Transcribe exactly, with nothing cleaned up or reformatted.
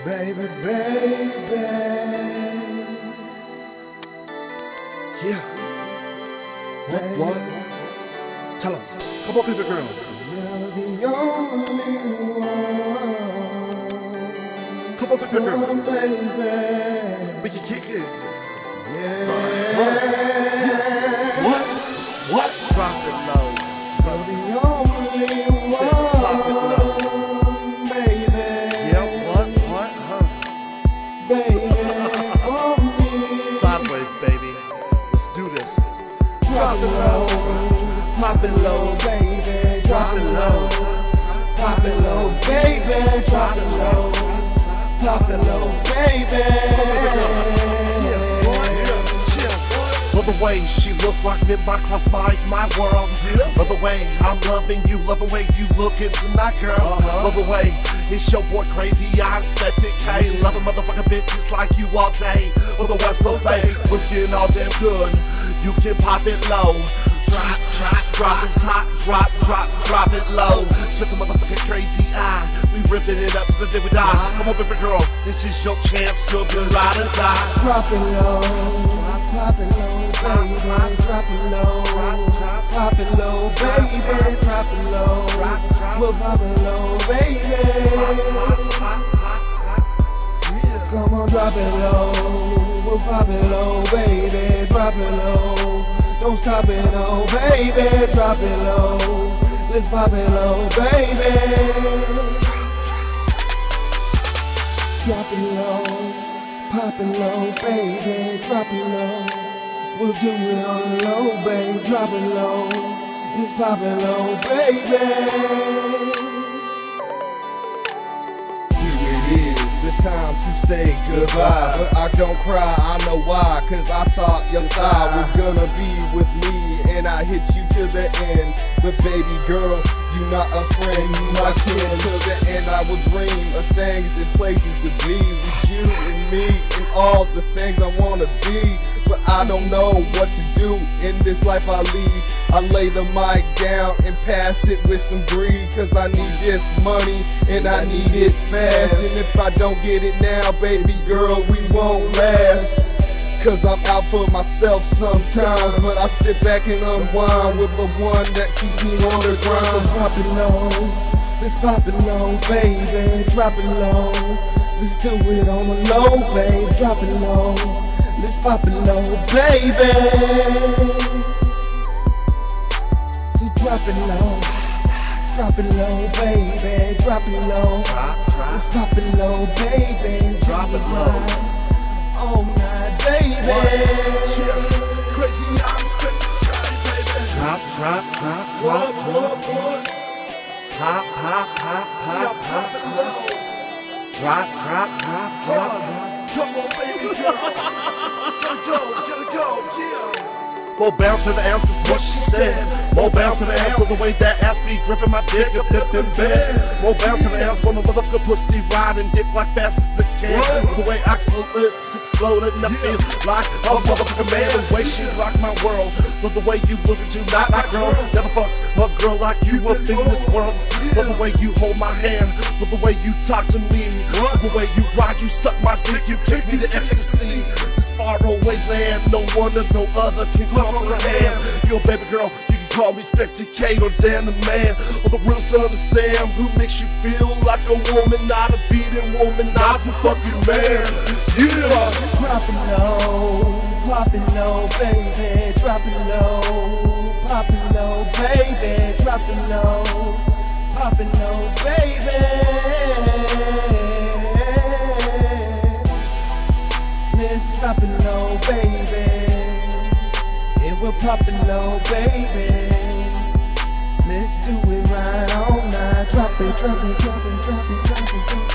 Baby, baby. Yeah. What, what? Tell him. Come on, baby girl. You're the only one. Come on, baby girl. Come, baby. We can kick it. Yeah. What? What? Drop it low. You're the only one, baby. Yeah, what? What? Huh? Baby, for me. Sideways, baby. Let's do this. Drop it low, pop it low, baby. Drop it low, pop it low, baby. Drop it low, pop it low, baby. Love the way she looks like midnight cross my, my world. Love the way I'm loving you. Love the way you looking tonight, girl. Uh-huh. Love the way it's your boy crazy. I expected K. Loving motherfucking bitches like you all day. Love the West Coast fake, looking all damn good. You can pop it low. Drop, drop, drop it hot. Drop, drop, drop it low. Spit the motherfucking crazy eye. We ripping it up to the day we die. Come on, baby girl, this is your chance. You'll be ride or die. Drop it low, pop it low, baby. Drop it low, pop it low, baby. Drop it low, we'll pop it low, baby. Come on, drop it low, we'll pop it low, baby. Drop it low, don't stop it, oh baby. Drop it low, let's pop it low, baby. Drop it low, pop it low, baby. Drop it low, we'll do it on the low, baby. Drop it low, let's pop it low, baby. Here it is, the time to say goodbye. But I don't cry, I know why. Cause I thought your thigh was gonna be with me, and I hit you to the end. But baby girl, you not a friend, you my kin. Till the end I will dream of things and places to be with you and me, and all the things I wanna be. But I don't know what to do in this life I lead. I lay the mic down and pass it with some greed. Cause I need this money and I need it fast. And if I don't get it now, baby girl, we won't last. Cause I'm out for myself sometimes, but I sit back and unwind with the one that keeps me on the grind. So drop it low, let's pop it low, baby. Drop it low, let's do it on the low, babe. Drop it low, let's pop it low, baby. So drop it low, drop it low, baby. Drop it low, let's pop it low, baby. Drop it low, all night, baby. Crazy, I'm crazy, baby. Drop, drop, drop, drop, drop, drop. Pop, pop, pop, pop, pop it low. Drop, drop, drop, drop, drop. Come on, baby girl. Gotta go, gotta go, yeah. More bounce to the ounce is what she said. More bounce to the ounce of the way that ass be gripping my dick up dipped in bed. More bounce to the ounce when the motherfucker pussy riding dick like fast as it can. The way I explode, exploded and I feel like a motherfucking man. The way she rock my world. Love the way you look at you, not like girl. Never fuck a girl like you up in this world. Love the way you hold my hand. Love the way you talk to me. Love the way you ride, you suck my dick, you take me to ecstasy. Far away land, no one or no other can comprehend. Yo, baby girl, you can call me Spectre K or Dan the Man, or the real son of Sam, who makes you feel like a woman, not a beating woman, not a fucking man. Yeah. Drop it low, pop it low, baby. Drop it low, pop it low, baby. Drop it low, pop it low, baby. Let's drop it low, baby. And we'll pop it low, baby. Let's do it right all night. Drop it, drop it, drop it, drop it, drop it, drop it.